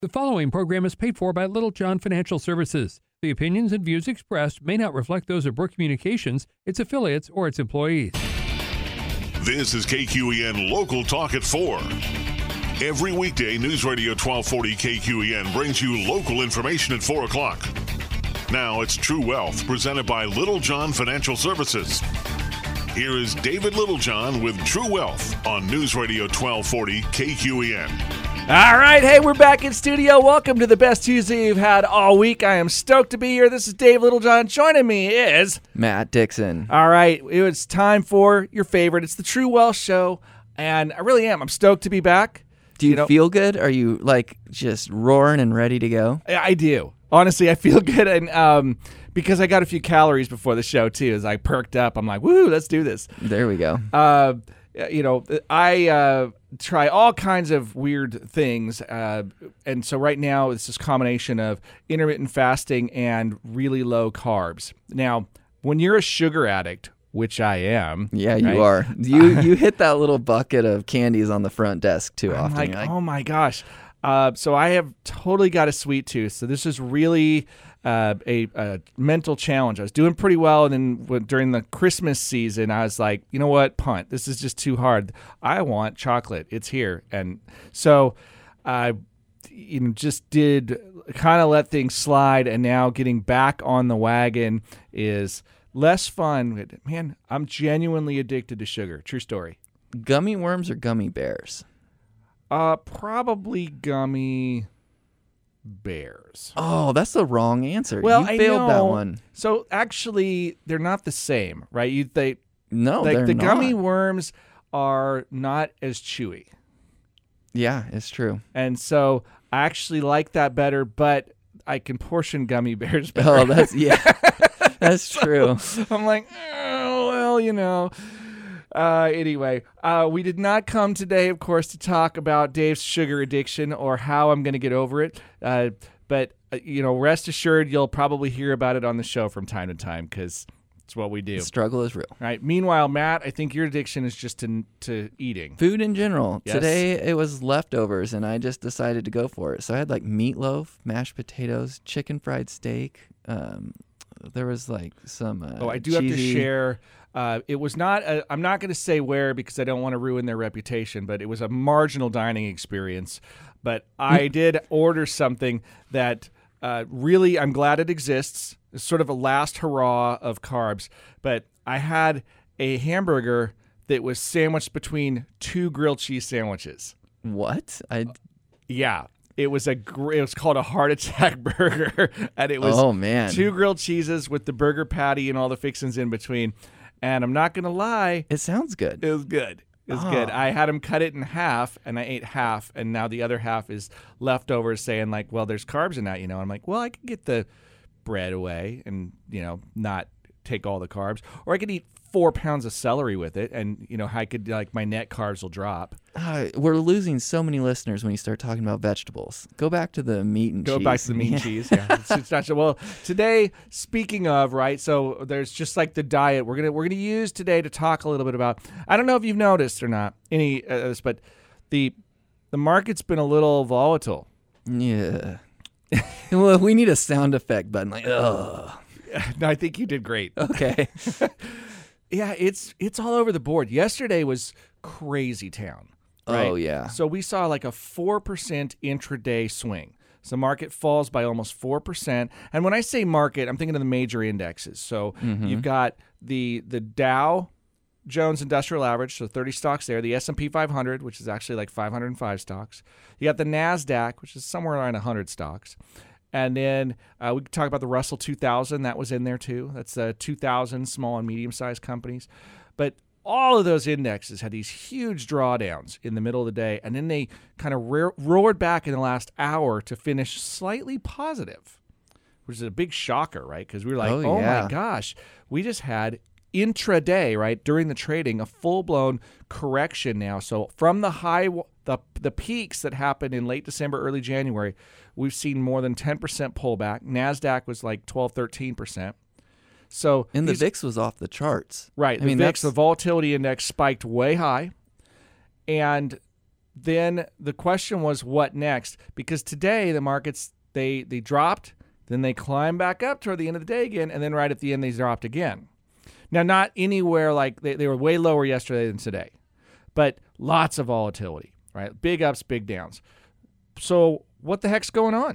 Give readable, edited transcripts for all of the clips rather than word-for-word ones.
The following program is paid for by Little John Financial Services. The opinions and views expressed may not reflect those of Brook Communications, its affiliates, or its employees. This is KQEN Local Talk at 4. Every weekday, News Radio 1240 KQEN brings you local information at 4 o'clock. Now it's True Wealth, presented by Little John Financial Services. Here is David Littlejohn with True Wealth on News Radio 1240 KQEN. All right, hey, we're back in studio. Welcome to the best Tuesday you've had all week. I am stoked to be here. This is Dave Littlejohn. Joining me is Matt Dixon. All right, it's time for your favorite. It's the True Wealth Show, and I really am. I'm stoked to be back. Do you feel good? Are you like just roaring and ready to go? I do. Honestly, I feel good, and because I got a few calories before the show too. As I perked up, I'm like, "Woo, let's do this." There we go. I try all kinds of weird things, and so right now it's this combination of intermittent fasting and really low carbs. Now, when you're a sugar addict, which I am, yeah, right? you are. You hit that little bucket of candies on the front desk too often. Like, oh my gosh! So I have totally got a sweet tooth. So this is really a mental challenge. I was doing pretty well, and then during the Christmas season, I was like, you know what, punt. This is just too hard. I want chocolate. It's here, and so I, just did kind of let things slide, and now getting back on the wagon is less fun. Man, I'm genuinely addicted to sugar. True story. Gummy worms or gummy bears? Probably gummy bears. Oh, that's the wrong answer. Well, you failed that one. So actually, they're not the same, right? They're the not. Gummy worms are not as chewy. Yeah, it's true. And so I actually like that better, but I can portion gummy bears better. Oh, that's true. I'm like, oh, well, Anyway, we did not come today, of course, to talk about Dave's sugar addiction or how I'm going to get over it. But rest assured, you'll probably hear about it on the show from time to time because it's what we do. The struggle is real. Right. Meanwhile, Matt, I think your addiction is just to eating. Food in general. Yes. Today it was leftovers, and I just decided to go for it. So I had like meatloaf, mashed potatoes, chicken fried steak. There was like some I do cheesy... have to share. It was not. I'm not going to say where because I don't want to ruin their reputation. But it was a marginal dining experience. But I did order something that really I'm glad it exists. It's sort of a last hurrah of carbs. But I had a hamburger that was sandwiched between two grilled cheese sandwiches. What? Yeah. It was called a heart attack burger, and it was two grilled cheeses with the burger patty and all the fixings in between. And I'm not going to lie. It sounds good. It was good. It was good. I had him cut it in half, and I ate half, and now the other half is leftovers saying, like, well, there's carbs in that, And I'm like, well, I could get the bread away and, not take all the carbs. Or I could eat 4 pounds of celery with it, and, I could, my net carbs will drop. We're losing so many listeners when you start talking about vegetables. Go back to the meat and cheese. Go back to the meat and cheese. Yeah, it's not so. Well, today, speaking of, right, so there's just like the diet we're gonna use today to talk a little bit about. I don't know if you've noticed or not any of this, but the market's been a little volatile. Yeah. Well, we need a sound effect button, like ugh. No, I think you did great. Okay. Yeah, it's all over the board. Yesterday was crazy town. Right? Oh, yeah. So we saw like a 4% intraday swing. So the market falls by almost 4%. And when I say market, I'm thinking of the major indexes. So you've got the Dow Jones Industrial Average, so 30 stocks there. The S&P 500, which is actually like 505 stocks. You got the NASDAQ, which is somewhere around 100 stocks. And then we could talk about the Russell 2000. That was in there too. That's 2,000 small and medium-sized companies. But all of those indexes had these huge drawdowns in the middle of the day, and then they kind of roared back in the last hour to finish slightly positive, which is a big shocker, right? Because we were like, oh my gosh, we just had intraday, right, during the trading, a full-blown correction now. So from the high, the peaks that happened in late December, early January, we've seen more than 10% pullback. NASDAQ was like 12, 13%. So and the VIX was off the charts. Right. The VIX, the volatility index, spiked way high. And then the question was, what next? Because today the markets, they dropped, then they climbed back up toward the end of the day again, and then right at the end they dropped again. Now, not anywhere like they were way lower yesterday than today, but lots of volatility, right? Big ups, big downs. So what the heck's going on?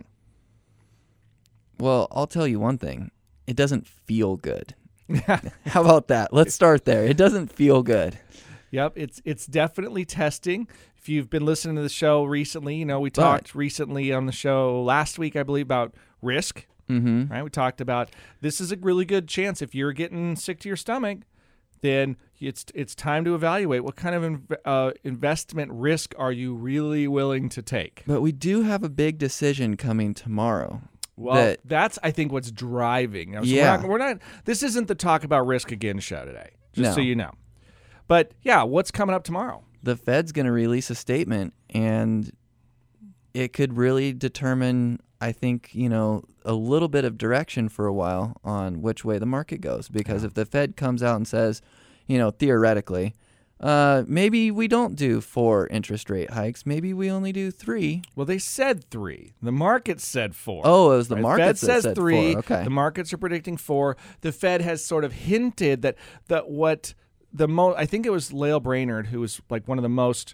Well, I'll tell you one thing. It doesn't feel good. How about that? Let's start there. It doesn't feel good. Yep, it's definitely testing. If you've been listening to the show recently, we talked recently on the show last week, I believe, about risk. Mm-hmm. Right? We talked about this is a really good chance. If you're getting sick to your stomach, then it's time to evaluate what kind of investment risk are you really willing to take. But we do have a big decision coming tomorrow. Well, that's, I think, what's driving. So we're not. This isn't the Talk About Risk Again show today, just so you know. But, yeah, what's coming up tomorrow? The Fed's going to release a statement, and it could really determine, I think, a little bit of direction for a while on which way the market goes. Because if the Fed comes out and says, theoretically, maybe we don't do 4 interest rate hikes. Maybe we only do 3. Well, they said 3. The market said 4. Oh, it was the market that said 3. 4. Okay. The markets are predicting 4. The Fed has sort of hinted that what I think it was Lael Brainerd, who was like one of the most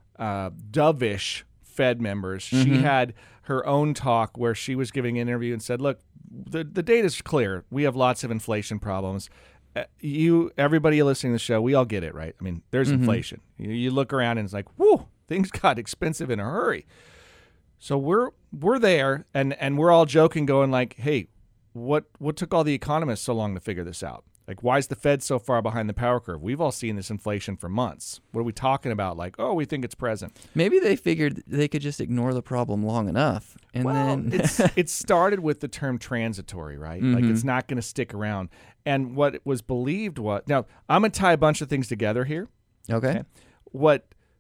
dovish Fed members. Mm-hmm. She had her own talk where she was giving an interview and said, look, the data's clear. We have lots of inflation problems. Everybody listening to the show, we all get it, right? I mean, there's inflation. You look around and it's like, whoo, things got expensive in a hurry. So we're there, and we're all joking, going like, hey, what took all the economists so long to figure this out? Like, why is the Fed so far behind the power curve? We've all seen this inflation for months. What are we talking about? Like, oh, we think it's present. Maybe they figured they could just ignore the problem long enough. And then it started with the term transitory, right? Mm-hmm. Like, it's not going to stick around. And what was believed was, now, I'm going to tie a bunch of things together here. Okay. What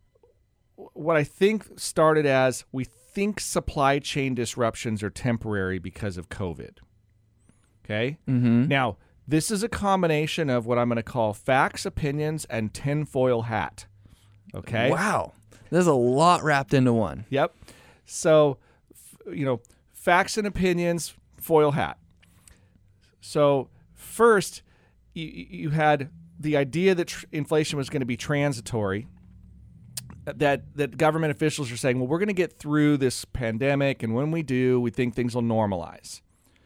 I think started as, we think supply chain disruptions are temporary because of COVID. Okay? Mm-hmm. Now, this is a combination of what I'm going to call facts, opinions, and tinfoil hat. Okay? Wow. There's a lot wrapped into one. Yep. So, facts and opinions, foil hat. So, first, you had the idea that inflation was going to be transitory, that government officials are saying, well, we're going to get through this pandemic, and when we do, we think things will normalize.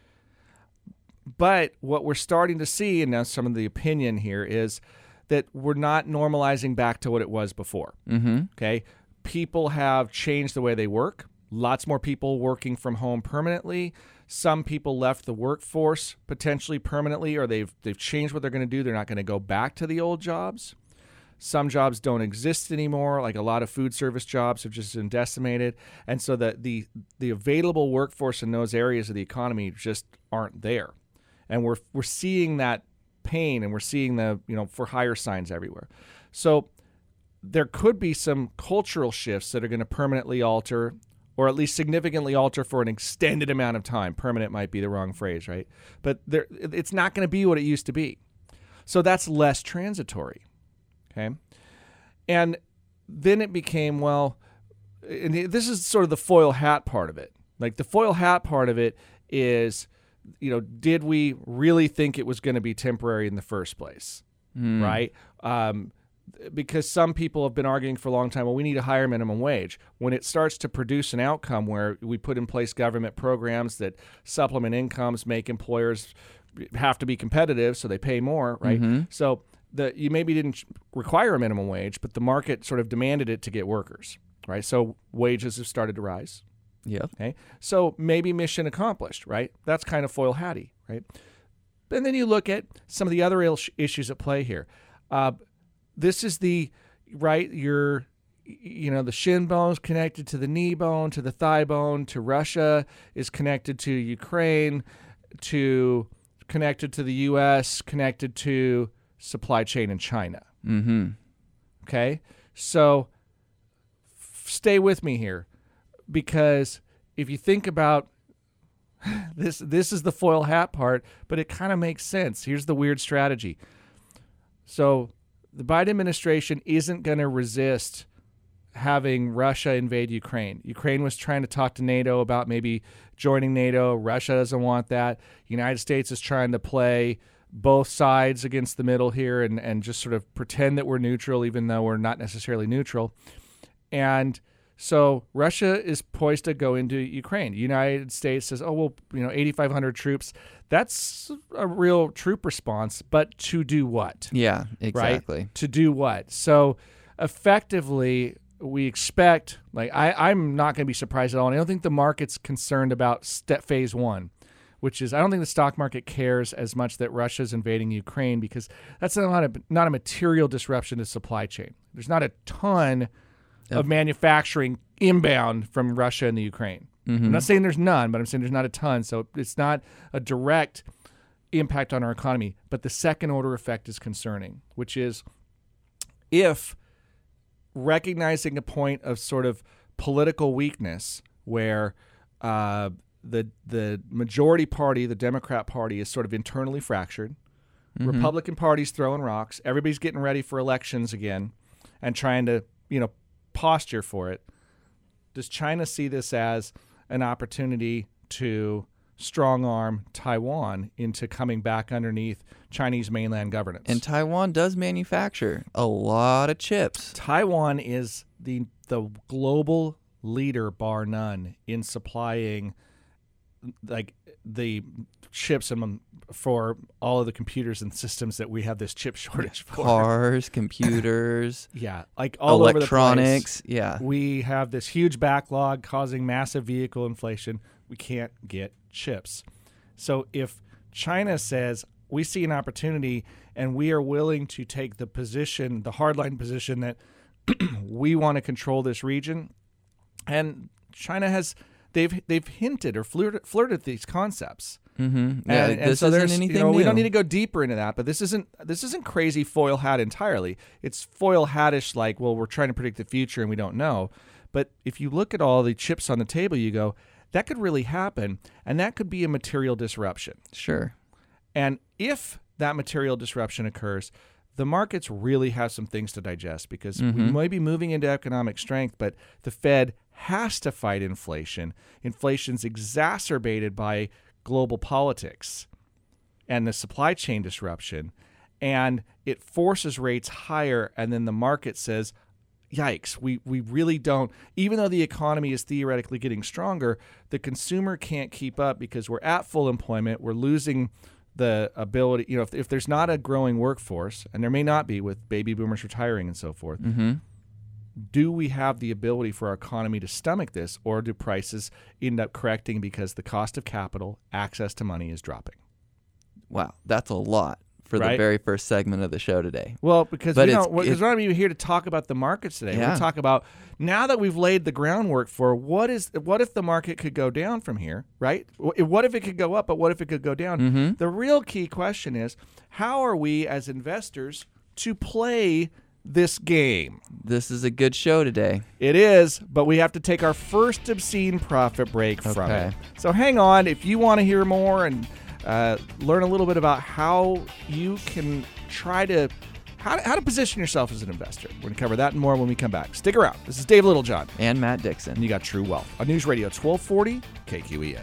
But what we're starting to see, and now some of the opinion here, is that we're not normalizing back to what it was before. Mm-hmm. Okay? People have changed the way they work. Lots more people working from home permanently. Some people left the workforce potentially permanently, or they've changed what they're going to do. They're not going to go back to the old jobs. Some jobs don't exist anymore, like a lot of food service jobs have just been decimated. And so the available workforce in those areas of the economy just aren't there. And we're seeing that pain, and we're seeing the for hire signs everywhere. So there could be some cultural shifts that are going to permanently alter, or at least significantly alter for an extended amount of time. Permanent might be the wrong phrase, right? But it's not going to be what it used to be. So that's less transitory. Okay. And then it became, well, and this is sort of the foil hat part of it. Like, the foil hat part of it is, did we really think it was going to be temporary in the first place? Right? Because some people have been arguing for a long time, well, we need a higher minimum wage. When it starts to produce an outcome where we put in place government programs that supplement incomes, make employers have to be competitive, so they pay more, right? Mm-hmm. So you maybe didn't require a minimum wage, but the market sort of demanded it to get workers, right? So wages have started to rise. Yep. Okay. So maybe mission accomplished, right? That's kind of foil hatty, right? And then you look at some of the other issues at play here. This is the the shin bone is connected to the knee bone, to the thigh bone, to Russia, is connected to Ukraine, connected to the U.S., connected to supply chain in China. Mm-hmm. Okay? So stay with me here, because if you think about this is the foil hat part, but it kind of makes sense. Here's the weird strategy. So the Biden administration isn't going to resist having Russia invade Ukraine. Ukraine was trying to talk to NATO about maybe joining NATO. Russia doesn't want that. United States is trying to play both sides against the middle here and just sort of pretend that we're neutral, even though we're not necessarily neutral. And so Russia is poised to go into Ukraine. The United States says, 8,500 troops. That's a real troop response, but to do what? Yeah, exactly. Right? To do what? So effectively, we expect, I'm not going to be surprised at all. And I don't think the market's concerned about phase one, which is I don't think the stock market cares as much that Russia's invading Ukraine because that's not a material disruption to supply chain. There's not a ton of manufacturing inbound from Russia and the Ukraine. Mm-hmm. I'm not saying there's none, but I'm saying there's not a ton. So it's not a direct impact on our economy. But the second order effect is concerning, which is if recognizing a point of sort of political weakness where the majority party, the Democrat Party, is sort of internally fractured. Mm-hmm. Republican Party's throwing rocks. Everybody's getting ready for elections again and trying to, posture for it. Does China see this as an opportunity to strong-arm Taiwan into coming back underneath Chinese mainland governance? And Taiwan does manufacture a lot of chips. Taiwan is the global leader, bar none, in supplying the chips for all of the computers and systems that we have this chip shortage for. Cars, computers. Yeah, all electronics. Over the place. Yeah. We have this huge backlog causing massive vehicle inflation. We can't get chips. So if China says we see an opportunity and we are willing to take the position, the hardline position that we want to control this region, and China has they've hinted or flirted these concepts. Mm-hmm. Yeah, and this so isn't anything new. We don't need to go deeper into that, but this isn't crazy foil hat entirely. It's foil hattish, we're trying to predict the future and we don't know. But if you look at all the chips on the table, you go, that could really happen, and that could be a material disruption. Sure. And if that material disruption occurs, the markets really have some things to digest because we might be moving into economic strength, but the Fed has to fight inflation. Inflation's exacerbated by global politics and the supply chain disruption, and it forces rates higher, and then the market says, yikes, we really don't. Even though the economy is theoretically getting stronger, the consumer can't keep up because we're at full employment. We're losing the ability, if there's not a growing workforce, and there may not be with baby boomers retiring and so forth, do we have the ability for our economy to stomach this, or do prices end up correcting because the cost of capital, access to money is dropping? Wow, that's a lot for the very first segment of the show today. Well, because we're not even here to talk about the markets today. Yeah. We'll talk about, now that we've laid the groundwork for what if the market could go down from here, right? What if it could go up, but what if it could go down? Mm-hmm. The real key question is, how are we as investors to play this game? This is a good show today. It is, but we have to take our first obscene profit break from it. So hang on. If you want to hear more and learn a little bit about how you can try to how to position yourself as an investor, we're going to cover that and more when we come back. Stick around. This is Dave Littlejohn. And Matt Dixon. And you got True Wealth on News Radio 1240 KQEN.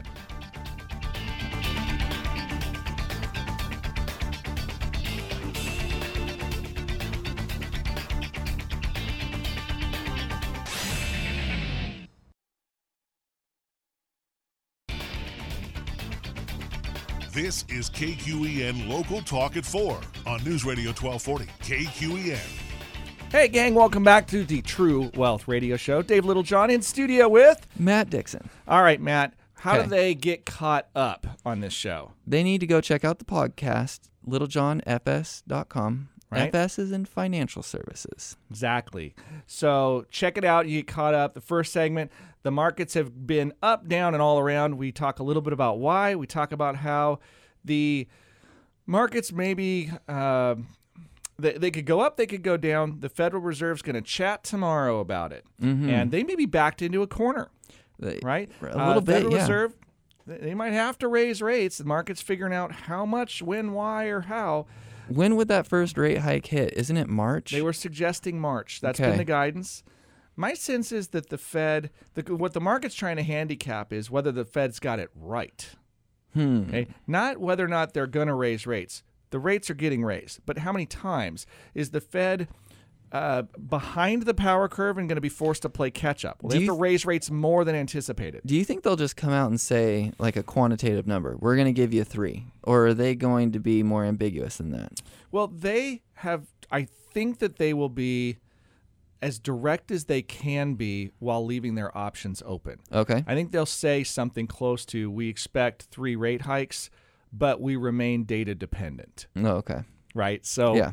This is KQEN Local Talk at 4 on News Radio 1240 KQEN. Hey, gang, welcome back to the True Wealth Radio Show. Dave Littlejohn in studio with Matt Dixon. All right, Matt, how do they get caught up on this show? They need to go check out the podcast, littlejohnfs.com. Right. FS is in financial services. Exactly. So check it out. You get caught up. The first segment, the markets have been up, down, and all around. We talk a little bit about why. We talk about how the markets maybe they could go up, they could go down. The Federal Reserve's going to chat tomorrow about it. Mm-hmm. And they may be backed into a corner, right? A little bit, Federal yeah. Reserve, they might have to raise rates. The market's figuring out how much, when, why, or how. When would that first rate hike hit? Isn't it March? They were suggesting March. That's Okay. been the guidance. My sense is that the Fed, what the market's trying to handicap is whether the Fed's got it right. Okay? Not whether or not they're going to raise rates. The rates are getting raised. But how many times is the Fed behind the power curve and going to be forced to play catch up? Well, they have to raise rates more than anticipated. Do you think they'll just come out and say like a quantitative number? We're going to give you 3. Or are they going to be more ambiguous than that? Well, they have, I think that they will be as direct as they can be while leaving their options open. Okay. I think they'll say something close to, we expect 3 rate hikes, but we remain data dependent. Oh, okay. Right? So, Yeah.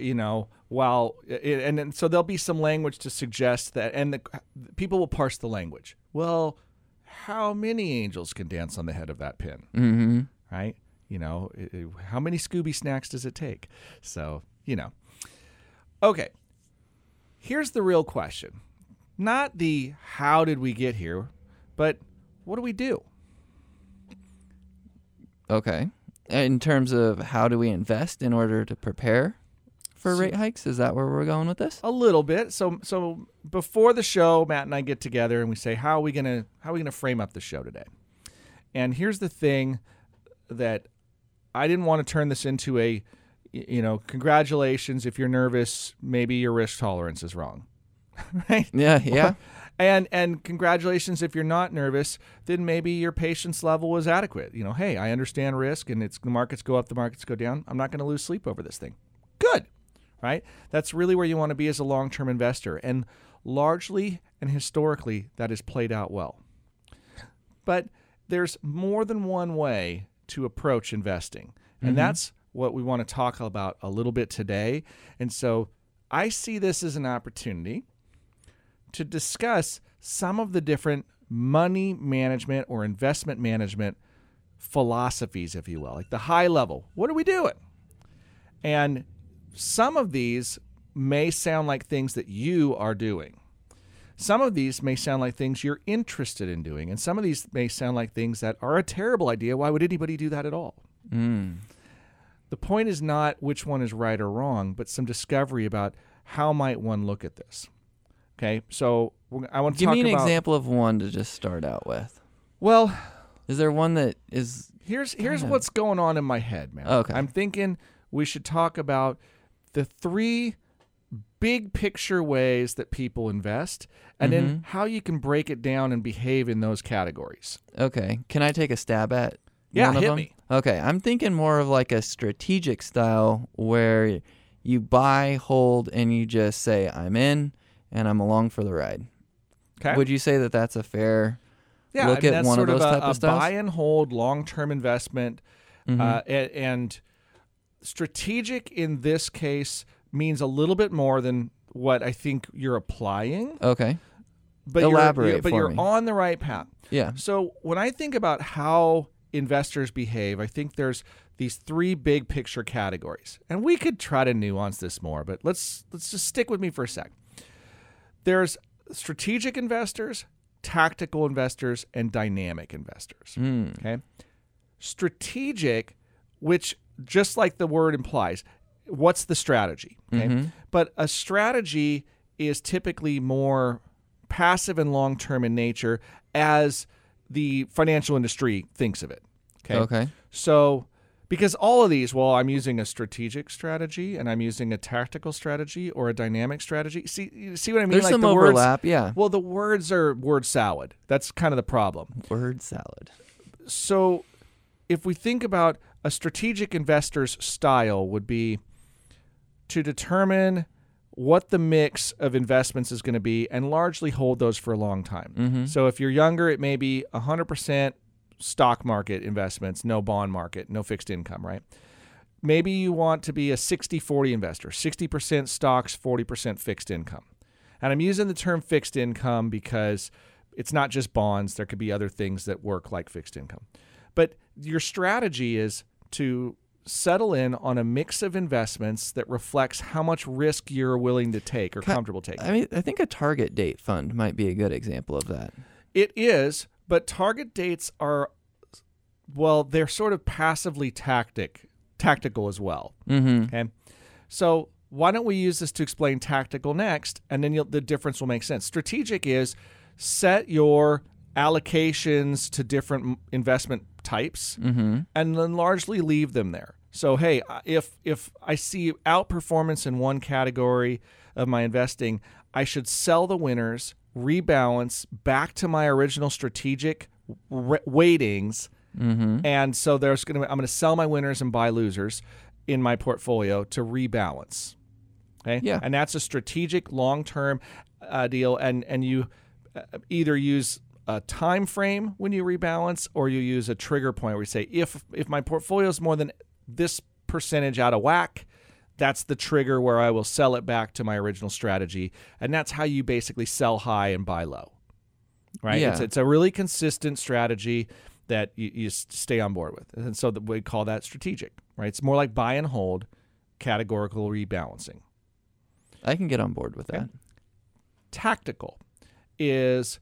And so there'll be some language to suggest that, and people will parse the language. Well, how many angels can dance on the head of that pin? Mm-hmm. Right? How many Scooby snacks does it take? So, Okay. Here's the real question. Not the how did we get here, but what do we do? Okay. In terms of how do we invest in order to prepare for rate hikes? Is that where we're going with this? A little bit. So before the show, Matt and I get together and we say, how are we gonna frame up the show today? And here's the thing that I didn't want to turn this into a, congratulations, if you're nervous, maybe your risk tolerance is wrong. Right? Yeah. And congratulations if you're not nervous, then maybe your patience level is adequate. Hey, I understand risk, and the markets go up, the markets go down. I'm not going to lose sleep over this thing. Good, right? That's really where you want to be as a long-term investor. And largely and historically, that has played out well. But there's more than one way to approach investing, and that's what we want to talk about a little bit today. And so I see this as an opportunity to discuss some of the different money management or investment management philosophies, if you will, like the high level. What are we doing? And some of these may sound like things that you are doing. Some of these may sound like things you're interested in doing. And some of these may sound like things that are a terrible idea. Why would anybody do that at all? The point is not which one is right or wrong, but some discovery about how might one look at this. Okay, so I want to Give talk me an about, example of one to just start out with. Well, is there one that is... Here's what's going on in my head, man. Okay. I'm thinking we should talk about the 3 big picture ways that people invest, and then how you can break it down and behave in those categories. Okay. Can I take a stab at Yeah, one of hit them? me. Okay. I'm thinking more of like a strategic style where you buy, hold, and you just say, I'm in, and I'm along for the ride. Okay. Would you say that that's a fair look that's at one of sort those type a of styles? buy and hold, long-term investment, and strategic in this case means a little bit more than what I think you're applying. Okay. But Elaborate but for you're me. on the right path. Yeah. So when I think about how investors behave, I think there's these 3 big picture categories. And we could try to nuance this more, but let's just stick with me for a sec. There's strategic investors, tactical investors, and dynamic investors. Okay? Strategic, which just like the word implies, what's the strategy? Okay? But a strategy is typically more passive and long-term in nature as the financial industry thinks of it. Okay. So because all of these, well, I'm using a strategic strategy and I'm using a tactical strategy or a dynamic strategy. See what I mean? There's like some the overlap, words, yeah. Well, the words are word salad. That's kind of the problem. Word salad. So if we think about a strategic investor's style would be to determine what the mix of investments is going to be and largely hold those for a long time. So if you're younger, it may be 100% stock market investments, no bond market, no fixed income, right? Maybe you want to be a 60-40 investor, 60% stocks, 40% fixed income. And I'm using the term fixed income because it's not just bonds. There could be other things that work like fixed income. But your strategy is to settle in on a mix of investments that reflects how much risk you're willing to take or comfortable taking. I mean, I think a target date fund might be a good example of that. It is, but target dates are, well, they're sort of passively tactical as well. Okay, so why don't we use this to explain tactical next, and then the difference will make sense. Strategic is set your allocations to different investment types and then largely leave them there. So, hey, if I see outperformance in one category of my investing, I should sell the winners, rebalance back to my original strategic weightings. And so I'm going to sell my winners and buy losers in my portfolio to rebalance. Okay. Yeah. And that's a strategic long-term deal. And you either use a time frame when you rebalance, or you use a trigger point where you say, if my portfolio is more than this percentage out of whack, that's the trigger where I will sell it back to my original strategy. And that's how you basically sell high and buy low. Right? Yeah. It's a really consistent strategy that you stay on board with. And so we call that strategic. Right? It's more like buy and hold, categorical rebalancing. I can get on board with that. Tactical is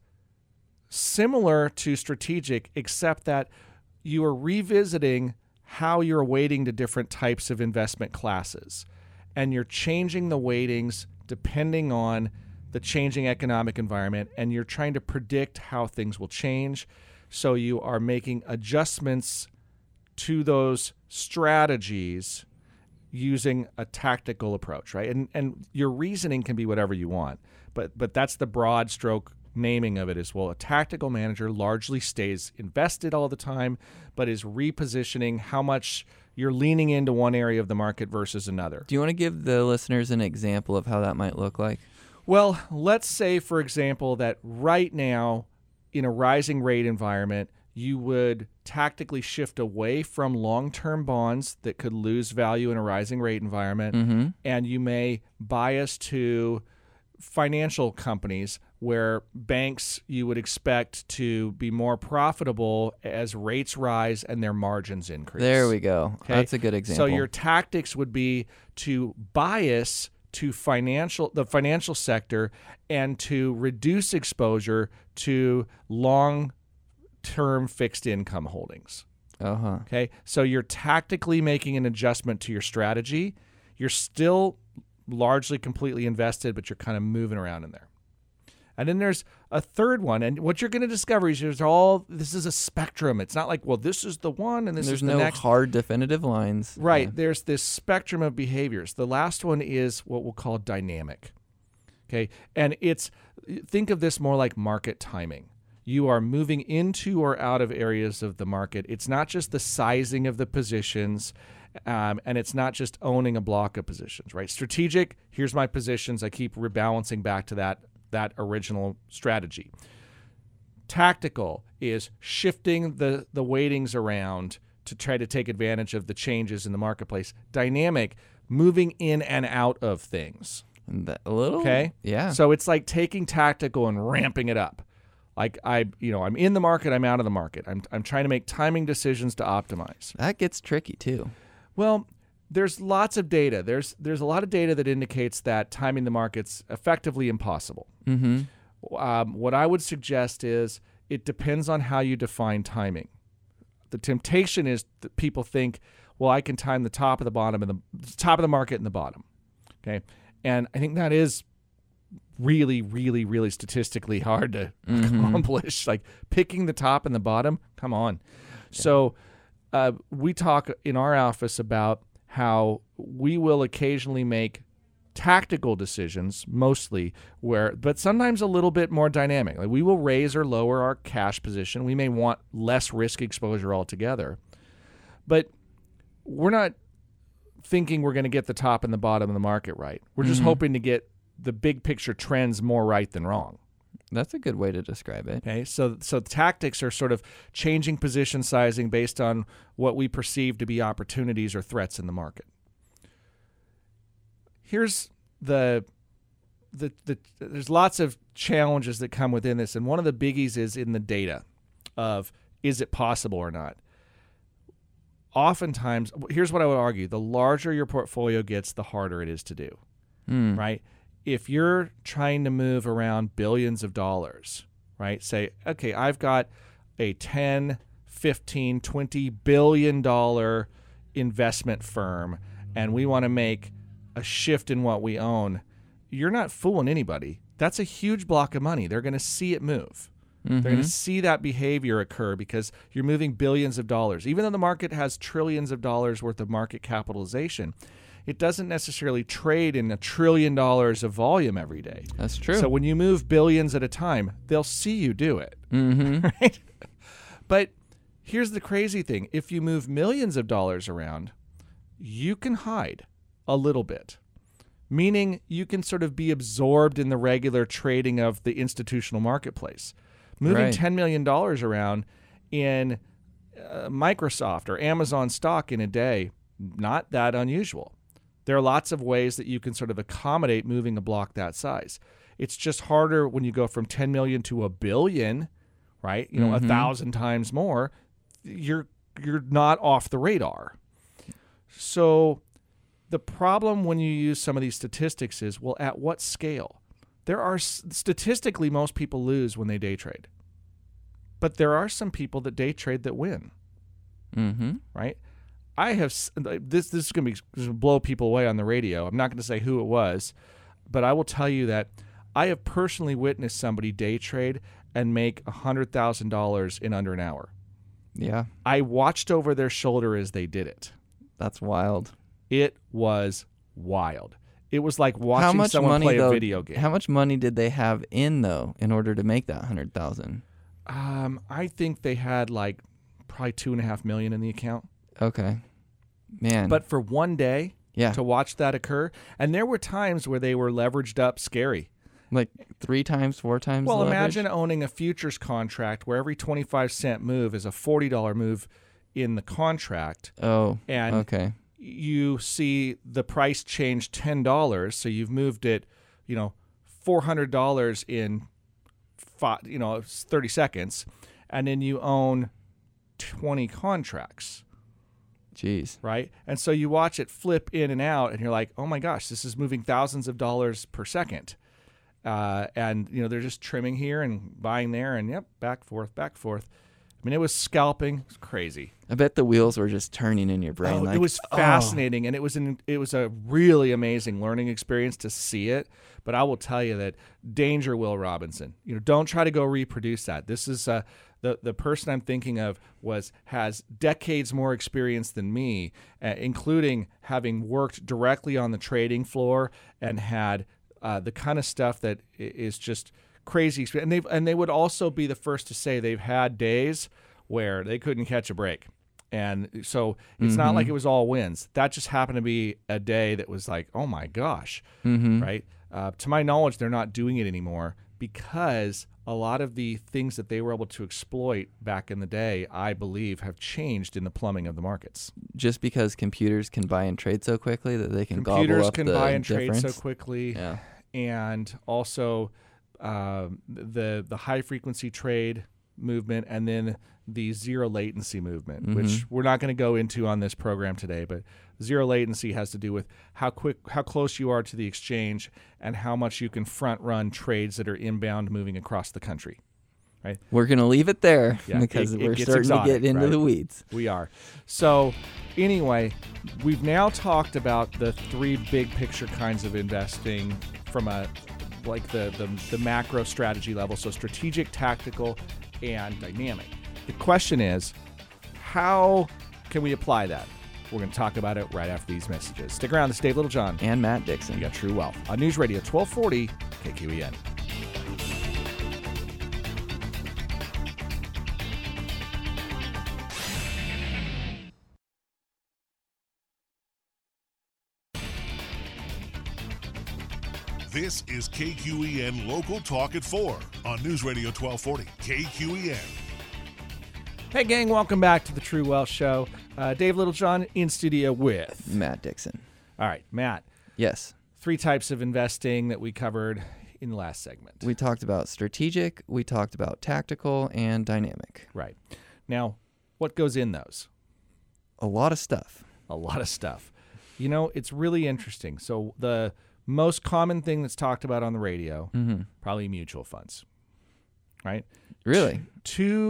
similar to strategic, except that you are revisiting how you're weighting to different types of investment classes. And you're changing the weightings depending on the changing economic environment, and you're trying to predict how things will change. So you are making adjustments to those strategies using a tactical approach, right? And your reasoning can be whatever you want, but that's the broad stroke naming of it is, well, a tactical manager largely stays invested all the time, but is repositioning how much you're leaning into one area of the market versus another. Do you want to give the listeners an example of how that might look like? Well, let's say, for example, that right now in a rising rate environment, you would tactically shift away from long-term bonds that could lose value in a rising rate environment, and you may bias to financial companies where banks you would expect to be more profitable as rates rise and their margins increase. There we go. Okay? That's a good example. So your tactics would be to bias to the financial sector and to reduce exposure to long-term fixed income holdings. Okay? So you're tactically making an adjustment to your strategy. You're still largely completely invested, but you're kind of moving around in there. And then there's a third one, and what you're going to discover is this is a spectrum. It's not like, well, this is the one and this is the next. There's no hard definitive lines. Right. Yeah. There's this spectrum of behaviors. The last one is what we'll call dynamic. Okay. And think of this more like market timing. You are moving into or out of areas of the market. It's not just the sizing of the positions, and it's not just owning a block of positions, right? Strategic, here's my positions. I keep rebalancing back to that original strategy. Tactical is shifting the weightings around to try to take advantage of the changes in the marketplace. Dynamic, moving in and out of things. A little? Okay? Yeah. So it's like taking tactical and ramping it up. Like I'm in the market, I'm out of the market. I'm trying to make timing decisions to optimize. That gets tricky too. Well, there's lots of data. There's a lot of data that indicates that timing the market's effectively impossible. What I would suggest is it depends on how you define timing. The temptation is that people think, well, I can time the top of the bottom and the top of the market and the bottom. Okay, and I think that is really, really, really statistically hard to accomplish. Like picking the top and the bottom, come on. Yeah. So we talk in our office about how we will occasionally make tactical decisions, mostly but sometimes a little bit more dynamic. Like we will raise or lower our cash position. We may want less risk exposure altogether, but we're not thinking we're going to get the top and the bottom of the market right. We're just hoping to get the big picture trends more right than wrong. That's a good way to describe it. Okay, so tactics are sort of changing position sizing based on what we perceive to be opportunities or threats in the market. Here's there's lots of challenges that come within this, and one of the biggies is in the data of is it possible or not. Oftentimes, here's what I would argue: the larger your portfolio gets, the harder it is to do. Right? If you're trying to move around billions of dollars, right? Say, okay, I've got a 10, 15, $20 billion investment firm, and we want to make a shift in what we own, you're not fooling anybody. That's a huge block of money. They're going to see it move. They're going to see that behavior occur because you're moving billions of dollars. Even though the market has trillions of dollars worth of market capitalization, it doesn't necessarily trade in $1 trillion of volume every day. That's true. So when you move billions at a time, they'll see you do it. Right? But here's the crazy thing. If you move millions of dollars around, you can hide a little bit. Meaning you can sort of be absorbed in the regular trading of the institutional marketplace. Moving Right. $10 million around in Microsoft or Amazon stock in a day, not that unusual. There are lots of ways that you can sort of accommodate moving a block that size. It's just harder when you go from 10 million to a billion, right? 1,000 times more. You're not off the radar. So the problem when you use some of these statistics is, well, at what scale? There are statistically most people lose when they day trade, but there are some people that day trade that win. Right? I have this is going to blow people away on the radio. I'm not going to say who it was, but I will tell you that I have personally witnessed somebody day trade and make $100,000 in under an hour. Yeah, I watched over their shoulder as they did it. that's wild. It was wild. It was like watching someone play a video game. How much money did they have in though in order to make that 100,000? I think they had like probably $2.5 million in the account. Okay, man. But for one day, yeah, to watch that occur, and there were times where they were leveraged up, scary. like 3 times, 4 times. Well, the leverage? imagine owning a futures contract where every 25-cent move is a $40 move in the contract. Oh, and okay. you see the price change $10, so you've moved it, $400 in 30 seconds, and then you own 20 contracts, Jeez. right? And so you watch it flip in and out, and you're like, oh my gosh, this is moving thousands of dollars per second. And they're just trimming here and buying there, and back forth. I mean, it was scalping. It was crazy. I bet the wheels were just turning in your brain. It was fascinating, and it was a really amazing learning experience to see it. But I will tell you that danger, Will Robinson. Don't try to go reproduce that. This is the person I'm thinking of has decades more experience than me, including having worked directly on the trading floor and had the kind of stuff that is just crazy. And they would also be the first to say they've had days where they couldn't catch a break. And so it's not like it was all wins. That just happened to be a day that was like, oh my gosh, right? To my knowledge, they're not doing it anymore because a lot of the things that they were able to exploit back in the day, I believe, have changed in the plumbing of the markets. Just because computers can buy and trade so quickly that they can gobble Computers up can the buy and difference. trade so quickly. Yeah. And also the high frequency trade movement, and then the zero latency movement, which we're not going to go into on this program today. But zero latency has to do with how close you are to the exchange and how much you can front run trades that are inbound moving across the country. Right? We're going to leave it there because it we're gets starting exotic, to get into right? the weeds. We are. So anyway, we've now talked about the 3 big picture kinds of investing from the macro strategy level. So strategic, tactical, and dynamic. The question is, how can we apply that? We're going to talk about it right after these messages. Stick around. This is Dave Littlejohn. And Matt Dixon. You got True Wealth on News Radio 1240 KQEN. This is KQEN Local Talk at 4 on News Radio 1240 KQEN. Hey, gang, welcome back to the True Wealth Show. Dave Littlejohn in studio with Matt Dixon. All right, Matt. Yes. 3 types of investing that we covered in the last segment. We talked about strategic, we talked about tactical, and dynamic. Right. Now, what goes in those? A lot of stuff. A lot of stuff. It's really interesting. So the most common thing that's talked about on the radio, probably mutual funds, right? Really? 2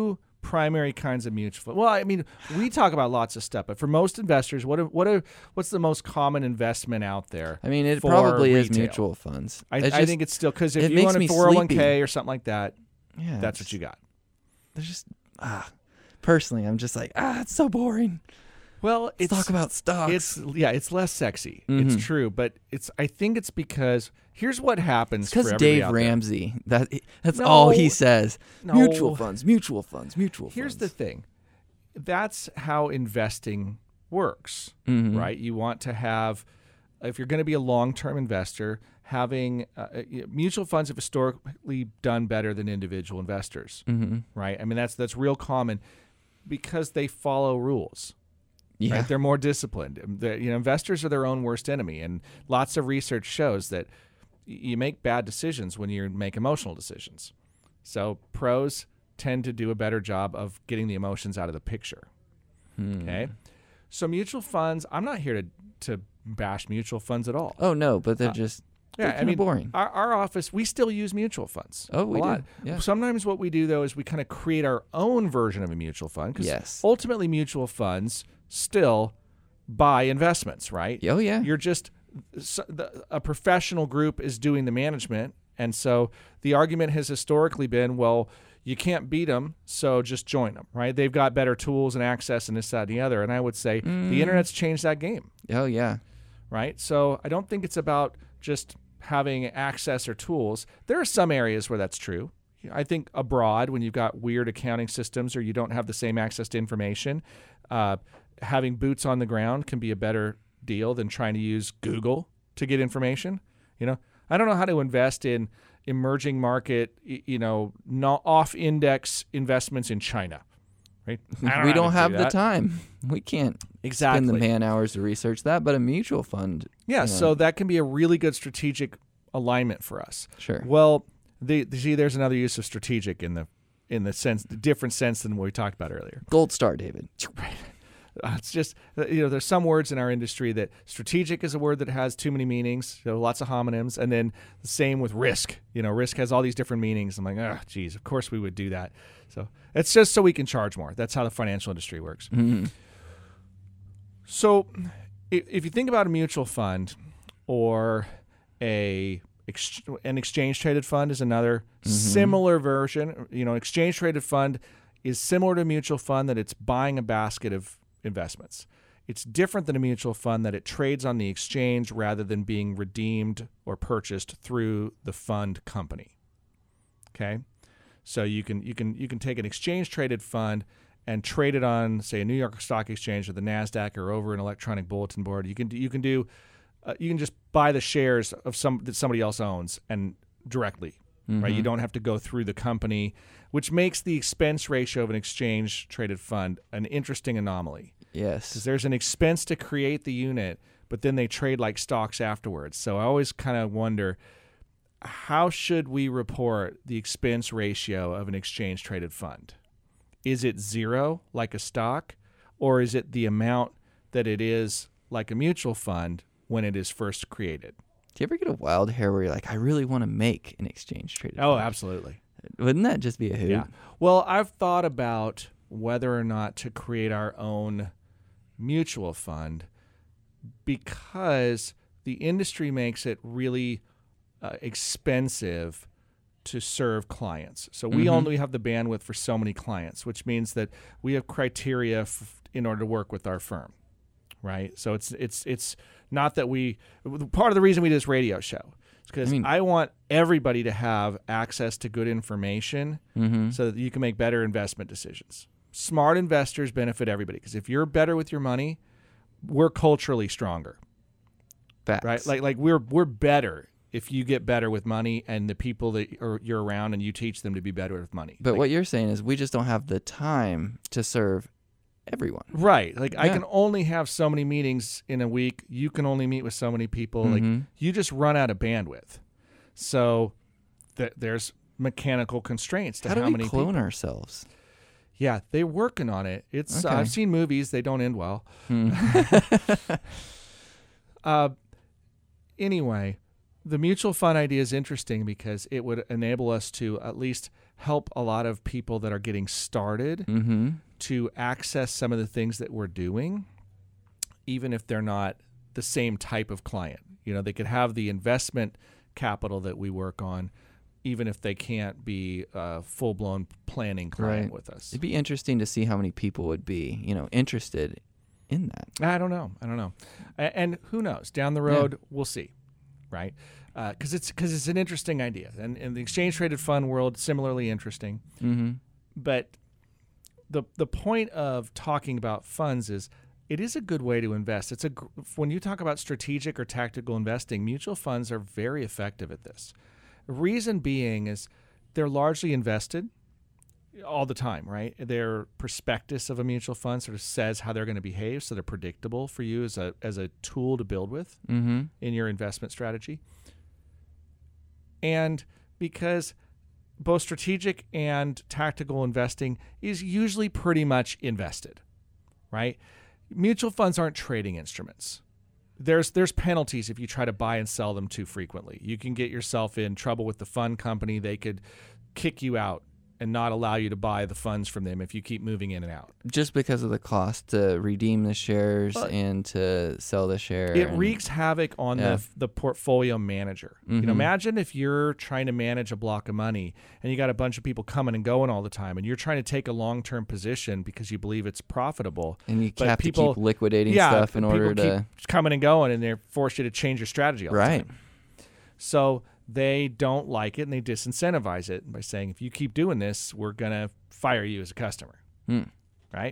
primary kinds of mutual funds? Well, I mean, we talk about lots of stuff, but for most investors, what's the most common investment out there? I mean, it for probably is retail? mutual funds. I think it's still, because if it you makes want a me 401k sleepy. or something like that, Yeah, that's what you got. There's just personally, I'm just like, it's so boring. Well, Let's talk about stocks. It's less sexy. Mhm. It's true, but I think it's because here's what happens for Because everybody Dave out there. Ramsey, that's No. all he says. No. Mutual funds, mutual funds, mutual Here's funds. the thing. That's how investing works, Mhm. right? You want to have, if you're going to be a long-term investor, having mutual funds have historically done better than individual investors, Mhm. right? I mean, that's real common because they follow rules. Yeah. Right? They're more disciplined. Investors are their own worst enemy, and lots of research shows that you make bad decisions when you make emotional decisions. So pros tend to do a better job of getting the emotions out of the picture. Okay, so mutual funds. I'm not here to bash mutual funds at all. Oh no, but they're just they're I kinda mean, boring. Our office, we still use mutual funds. Oh, we a do. lot. Yeah. Sometimes what we do though is we kind of create our own version of a mutual fund, because Yes. ultimately mutual funds still buy investments, right? Oh yeah. You're just a professional group is doing the management, and so the argument has historically been, well, you can't beat them, so just join them, right? They've got better tools and access and this, that, and the other. And I would say the internet's changed that game, Oh yeah. right? So I don't think it's about just having access or tools. There are some areas where that's true. I think abroad, when you've got weird accounting systems or you don't have the same access to information, having boots on the ground can be a better deal than trying to use Google to get information. I don't know how to invest in emerging market, not off-index investments in China, right? We don't have the time. We can't Exactly. spend the man hours to research that, but a mutual fund. Yeah, you know, so that can be a really good strategic alignment for us. Sure. Well, there's another use of strategic in the different sense than what we talked about earlier. Gold star, David. It's just, there's some words in our industry that strategic is a word that has too many meanings, lots of homonyms, and then the same with risk. Risk has all these different meanings. I'm like, geez, of course we would do that. So it's just so we can charge more. That's how the financial industry works. Mm-hmm. So if you think about a mutual fund or an exchange traded fund is another similar version. Exchange traded fund is similar to a mutual fund that it's buying a basket of investments. It's different than a mutual fund that it trades on the exchange rather than being redeemed or purchased through the fund company. Okay? So you can take an exchange traded fund and trade it on, say, a New York Stock Exchange or the NASDAQ or over an electronic bulletin board. You can just buy the shares of that somebody else owns and directly, right? You don't have to go through the company, which makes the expense ratio of an exchange traded fund an interesting anomaly. Yes. Because there's an expense to create the unit, but then they trade like stocks afterwards. So I always kind of wonder, how should we report the expense ratio of an exchange traded fund? Is it zero like a stock, or is it the amount that it is like a mutual fund when it is first created? Do you ever get a wild hair where you're like, I really want to make an exchange traded Oh, fund? absolutely. Wouldn't that just be a hoot? Yeah. Well, I've thought about whether or not to create our own mutual fund because the industry makes it really expensive to serve clients. So we only have the bandwidth for so many clients, which means that we have criteria in order to work with our firm, right? So it's not that part of the reason we do this radio show is because I want everybody to have access to good information so that you can make better investment decisions. Smart investors benefit everybody because if you're better with your money, we're culturally stronger. Facts. Right? Like we're better if you get better with money and the people that you're around and you teach them to be better with money. But what you're saying is we just don't have the time to serve everyone. Right. Like I can only have so many meetings in a week. You can only meet with so many people. Like you just run out of bandwidth. So there's mechanical constraints to how do we many clone people. Ourselves? Yeah, they're working on it. It's Okay. I've seen movies; they don't end well. Anyway, the mutual fund idea is interesting because it would enable us to at least help a lot of people that are getting started Mm-hmm. to access some of the things that we're doing, even if they're not the same type of client. They could have the investment capital that we work on, even if they can't be a full-blown planning client Right. with us. It'd be interesting to see how many people would be, interested in that. I don't know. And who knows? Down the road, we'll see, right? Because it's an interesting idea. And in the exchange-traded fund world, similarly interesting. Mm-hmm. But the point of talking about funds is it is a good way to invest. When you talk about strategic or tactical investing, mutual funds are very effective at this. The reason being is they're largely invested all the time, right? Their prospectus of a mutual fund sort of says how they're going to behave, so they're predictable for you as a tool to build with Mm-hmm. in your investment strategy. And because both strategic and tactical investing is usually pretty much invested, right? Mutual funds aren't trading instruments. There's penalties if you try to buy and sell them too frequently. You can get yourself in trouble with the fund company. They could kick you out and not allow you to buy the funds from them if you keep moving in and out. Just because of the cost to redeem the shares and to sell the share. It wreaks havoc on the portfolio manager. Mm-hmm. Imagine if you're trying to manage a block of money and you got a bunch of people coming and going all the time, and you're trying to take a long-term position because you believe it's profitable. And you but have people, to keep liquidating stuff in order people to keep coming and going, and they're forced you to change your strategy all the right. time. So they don't like it, and they disincentivize it by saying, if you keep doing this, we're going to fire you as a customer. Right?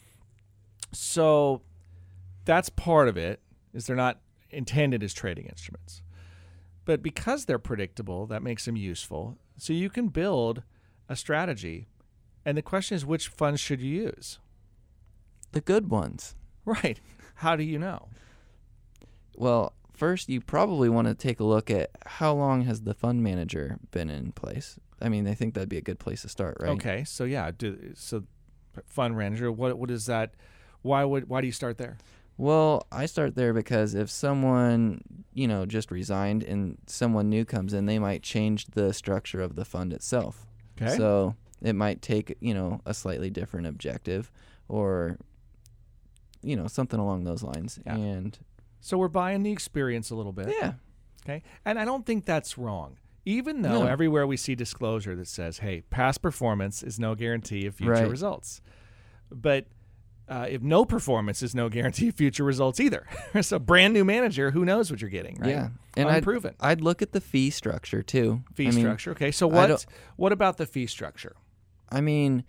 So that's part of it, is they're not intended as trading instruments. But because they're predictable, that makes them useful. So you can build a strategy. And the question is, which funds should you use? The good ones. Right. How do you know? Well, first, you probably want to take a look at how long has the fund manager been in place. I mean, I think that'd be a good place to start, right? Okay. So yeah, so fund manager, what is that? Why do you start there? Well, I start there because if someone, just resigned and someone new comes in, they might change the structure of the fund itself. Okay. So it might take, a slightly different objective or, something along those lines. Yeah. And so we're buying the experience a little bit. yeah. Okay. And I don't think that's wrong. Even though No. everywhere we see disclosure that says, hey, past performance is no guarantee of future Right. results. But if no performance is no guarantee of future results either. So brand new manager, who knows what you're getting, right? Yeah. And unproven. I'd look at the fee structure too. Fee structure. Okay. So what about the fee structure? I mean,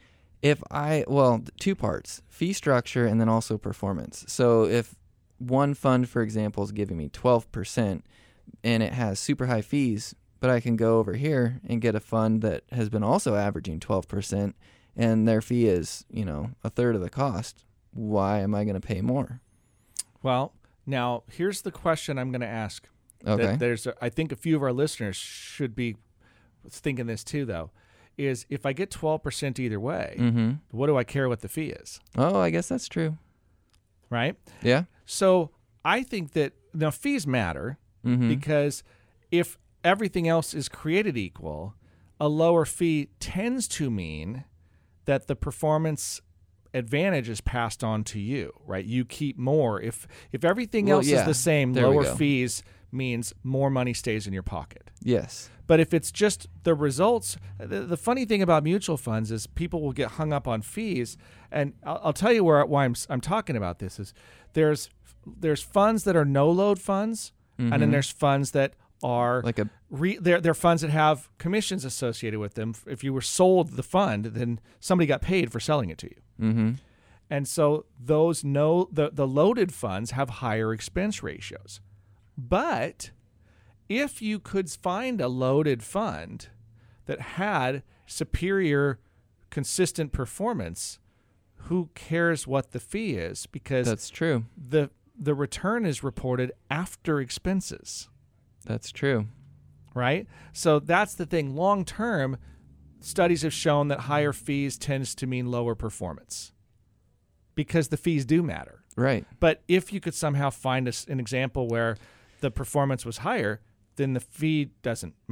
two parts, fee structure and then also performance. So if one fund, for example, is giving me 12% and it has super high fees, but I can go over here and get a fund that has been also averaging 12% and their fee is, a third of the cost, why am I going to pay more? Well, now here's the question I'm going to ask. Okay. I think a few of our listeners should be thinking this too, though, is if I get 12% either way, Mm-hmm. what do I care what the fee is? Oh, I guess that's true. Right? Yeah. So I think that now fees matter Mm-hmm. because if everything else is created equal, a lower fee tends to mean that the performance advantage is passed on to you, right? You keep more. If everything else is the same, There we lower go. fees means more money stays in your pocket. Yes. But if it's just the results, the funny thing about mutual funds is people will get hung up on fees. And I'll tell you why I'm talking about this is there's funds that are no load funds, and then there's funds that are Like they're funds that have commissions associated with them. If you were sold the fund, then somebody got paid for selling it to you. Mm-hmm. And so those the loaded funds have higher expense ratios. But if you could find a loaded fund that had superior consistent performance, who cares what the fee is? Because That's true. the return is reported after expenses, That's true. right? So that's the thing. Long term, studies have shown that higher fees tends to mean lower performance because the fees do matter. Right. But if you could somehow find an example where the performance was higher, then the fee doesn't matter.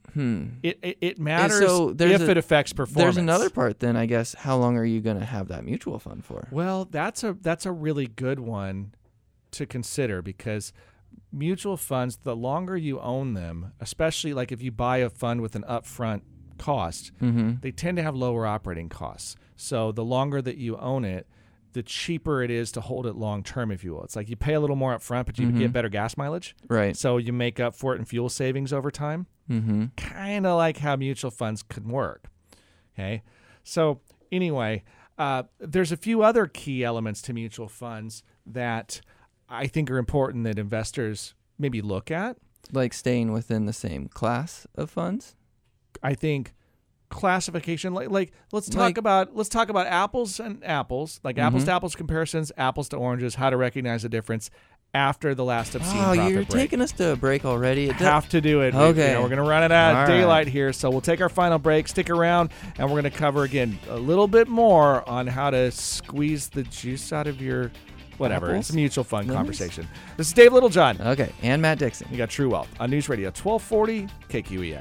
It matters So if it affects performance. There's another part then, I guess. How long are you going to have that mutual fund for? Well, that's a really good one to consider, because mutual funds, the longer you own them, especially like if you buy a fund with an upfront cost, they tend to have lower operating costs. So the longer that you own it, the cheaper it is to hold it long term, if you will. It's like you pay a little more up front, but you get better gas mileage. Right. So you make up for it in fuel savings over time. Kind of like how mutual funds could work. Okay. So anyway, there's a few other key elements to mutual funds that I think are important that investors maybe look at. Like staying within the same class of funds? I think classification, like let's talk about apples and apples, like apples to apples comparisons, apples to oranges, how to recognize the difference after the last obscene profit you're break. taking us to a break already. Have to do it. Okay. We're going to run it out of All daylight right. here, so we'll take our final break. Stick around, and we're going to cover again a little bit more on how to squeeze the juice out of your whatever. Apples? It's a mutual fund Lemons? conversation. This is Dave Littlejohn. Okay, and Matt Dixon. We got True Wealth on News Radio 1240 KQEN.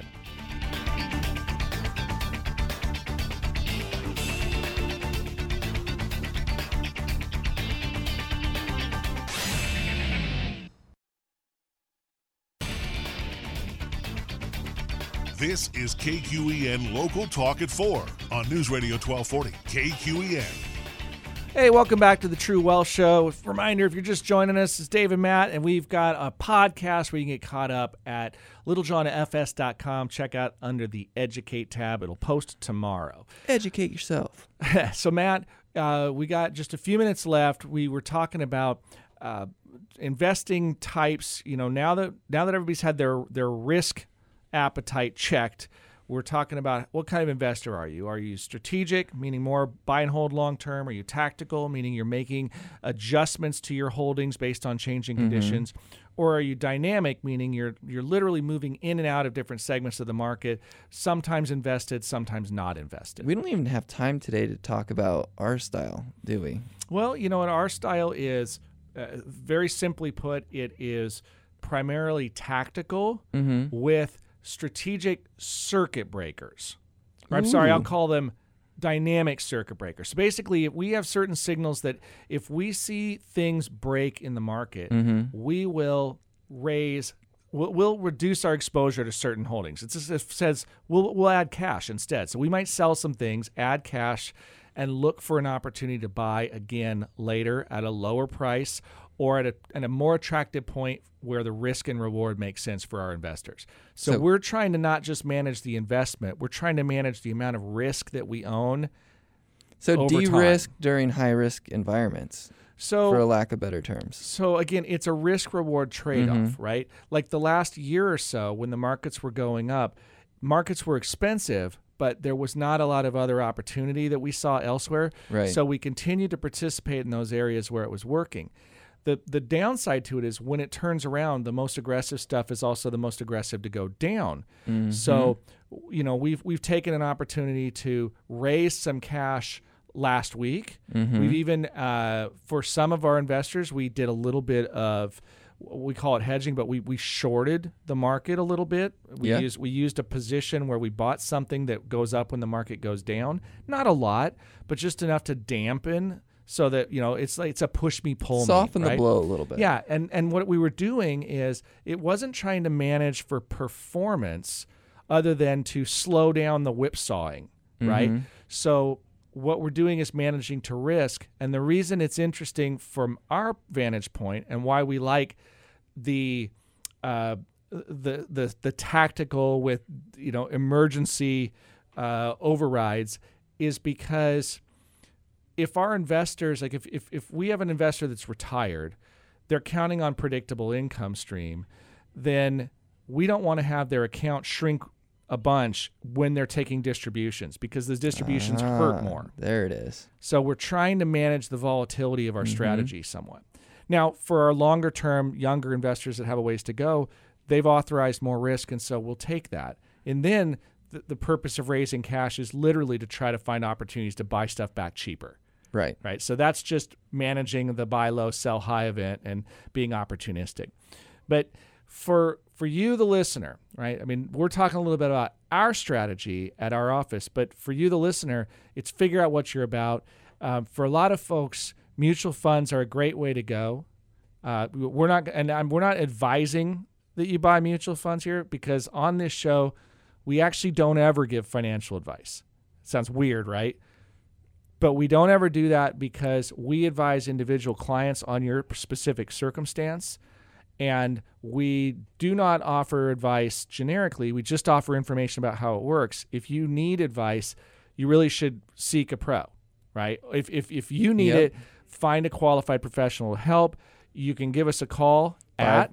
This is KQEN Local Talk at 4 on News Radio 1240 KQEN. Hey, welcome back to the True Wealth Show. Reminder, if you're just joining us, it's Dave and Matt, and we've got a podcast where you can get caught up at littlejohnfs.com. Check out under the Educate tab. It'll post tomorrow. Educate yourself. So, Matt, we got just a few minutes left. We were talking about investing types. You know, now that everybody's had their risk appetite checked, we're talking about what kind of investor are you? Are you strategic, meaning more buy and hold long term? Are you tactical, meaning you're making adjustments to your holdings based on changing conditions? Or are you dynamic, meaning you're literally moving in and out of different segments of the market, sometimes invested, sometimes not invested? We don't even have time today to talk about our style, do we? Well, you know what our style is, very simply put, it is primarily tactical with strategic circuit breakers. Or, I'm sorry, I'll call them dynamic circuit breakers. So basically, if we have certain signals that if we see things break in the market, we will we'll reduce our exposure to certain holdings. It says we'll add cash instead. So we might sell some things, add cash, and look for an opportunity to buy again later at a lower price or at a more attractive point where the risk and reward makes sense for our investors. So we're trying to not just manage the investment, we're trying to manage the amount of risk that we own. So de-risk during high-risk environments, for a lack of better terms. So again, it's a risk-reward trade-off, right? Like the last year or so when the markets were going up, markets were expensive, but there was not a lot of other opportunity that we saw elsewhere. Right. So we continued to participate in those areas where it was working. The downside to it is when it turns around, the most aggressive stuff is also the most aggressive to go down. So, you know, we've taken an opportunity to raise some cash last week. We've even, for some of our investors, we did a little bit of, we call it hedging, but we shorted the market a little bit. We used a position where we bought something that goes up when the market goes down. Not a lot, but just enough to dampen so that, you know, it's a push me, pull me. Soften right? the blow a little bit. Yeah, and what we were doing is it wasn't trying to manage for performance other than to slow down the whipsawing, right? So what we're doing is managing to risk, and the reason it's interesting from our vantage point and why we like the tactical with, you know, emergency overrides is because if our investors, like if we have an investor that's retired, they're counting on predictable income stream, then we don't want to have their account shrink a bunch when they're taking distributions because those distributions hurt more. There it is. So we're trying to manage the volatility of our strategy somewhat. Now, for our longer term, younger investors that have a ways to go, they've authorized more risk, and so we'll take that. And then the purpose of raising cash is literally to try to find opportunities to buy stuff back cheaper. Right. Right. So that's just managing the buy low, sell high event and being opportunistic. But for for you, the listener, right? I mean, we're talking a little bit about our strategy at our office, but for you, the listener, it's figure out what you're about. For a lot of folks, mutual funds are a great way to go. We're not advising that you buy mutual funds here, because on this show, we actually don't ever give financial advice. Sounds weird, right? But we don't ever do that because we advise individual clients on your specific circumstance, and we do not offer advice generically. We just offer information about how it works. If you need advice, you really should seek a pro, right? If you need it, find a qualified professional help. You can give us a call at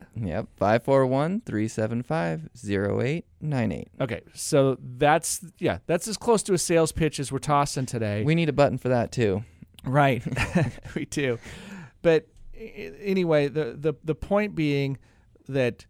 541-375-0898. Okay, so that's as close to a sales pitch as we're tossing today. We need a button for that too. Right. We do. But anyway, the point being that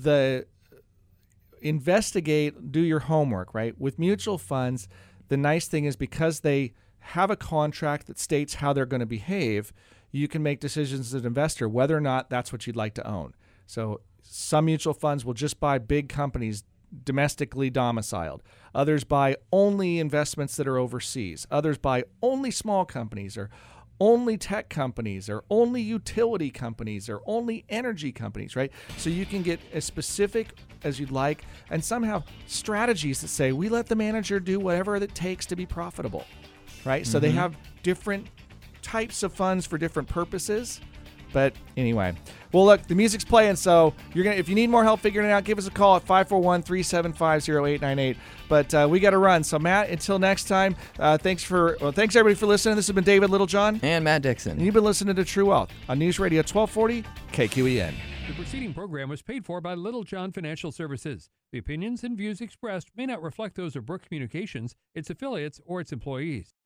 do your homework, right? With mutual funds, the nice thing is because they have a contract that states how they're going to behave, you can make decisions as an investor whether or not that's what you'd like to own. So some mutual funds will just buy big companies domestically domiciled. Others buy only investments that are overseas. Others buy only small companies, or only tech companies, or only utility companies, or only energy companies, right? So you can get as specific as you'd like, and some have strategies that say, we let the manager do whatever it takes to be profitable, right? So they have different types of funds for different purposes. But anyway, well, look, the music's playing, so if you need more help figuring it out, give us a call at 541-375-0898. But we got to run. So Matt, until next time, thanks everybody for listening. This has been David Littlejohn And Matt Dixon. And you've been listening to True Wealth on News Radio 1240 KQEN. The preceding program was paid for by Littlejohn Financial Services. The opinions and views expressed may not reflect those of Brook Communications, its affiliates, or its employees.